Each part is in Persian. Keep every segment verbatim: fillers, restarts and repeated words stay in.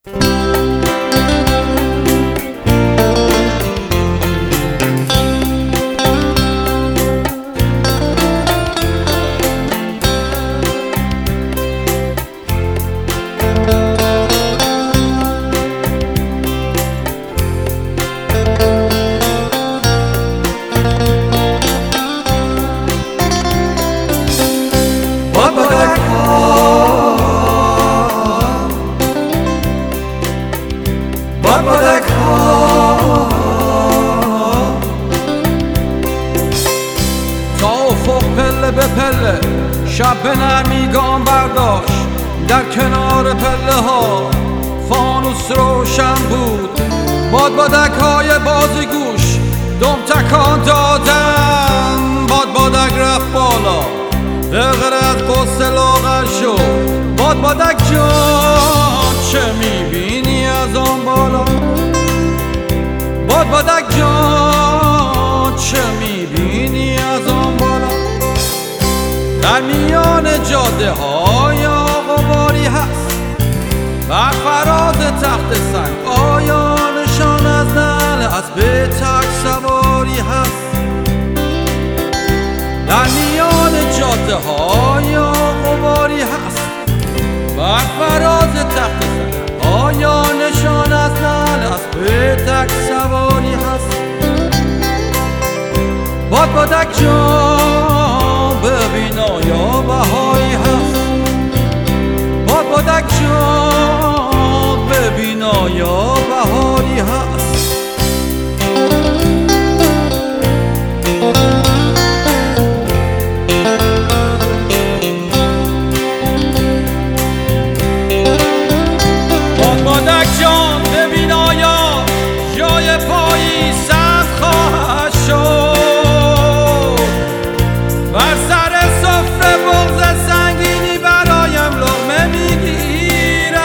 تا افق پله به پله شب به نرمی گام برداشت، در کنار پله ها فانوس روشن بود. بادبادک های بازیگوش دم تکان دادن، بادبادک رفت بالا غرغر از قصه لاغر شد. بادبادک جان چه میبینی از آن بالا؟ بادبادک جان چه میبینی از آن بالا؟ در میان جاده های غباری هست، بر فراز تخت سنگ آیا نشان از نعل اسب تک سواری هست؟ در میان جاده های غباری هست، بر فراز تخت سنگ آیا نشان از نعل اسب تک سواری هست؟ بادبادک جان ببین آیا بهاری هست؟ بادبادک جان ببین آیا بهاری هست؟ بادبادک جان ببین آیا جای پایی سبز خواهد شد؟ بر سر سفره بغض سنگینی برایم لقمه میگیرد.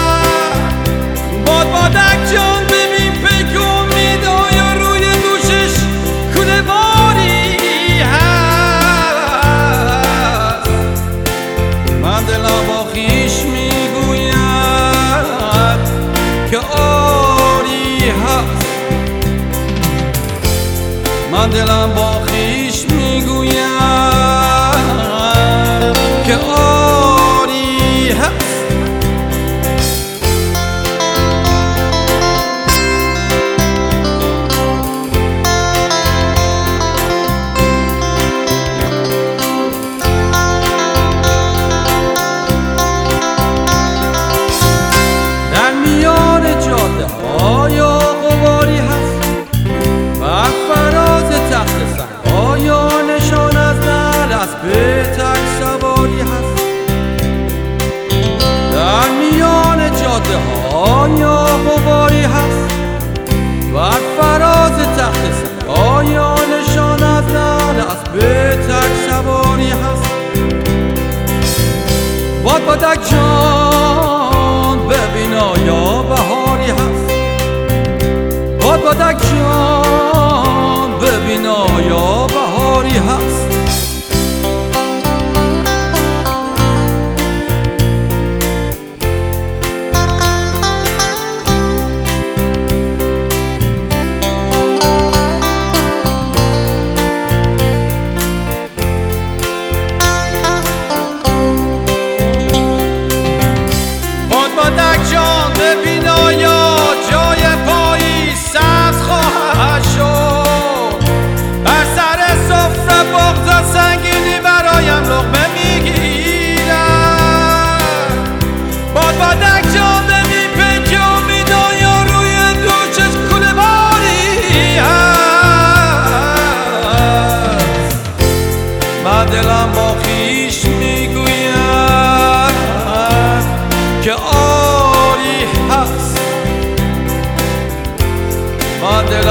بادبادک جان ببین پیک امید آیا روی دوشش کوله باری هست؟ من دلم با خویش میگوید که آری هست. من دلم با خویش میگوید که آری هست. در میان جاده آیا غباری هست، بر فراز تخت سنگ آیا نشان از نعل اسب تک سواری هست؟ در میان جاده آیا غباری هست، بر فراز تخت سنگ آیا نشان از نعل اسب تک سواری هست؟ بادبادک جان ببین آیا بهاری هست؟ بادبادک جان ببین آیا بهاری هست؟ بادبادک جان ببین آیا جای پایی سبز خواهد شد؟ بر سر سفره بغض سنگینی برایم لقمه میگیرد. بادبادک جان ببین پیک امید آیا روی دوشش کوله باری هست؟ من دلم با خویش میگوید که آری هست. من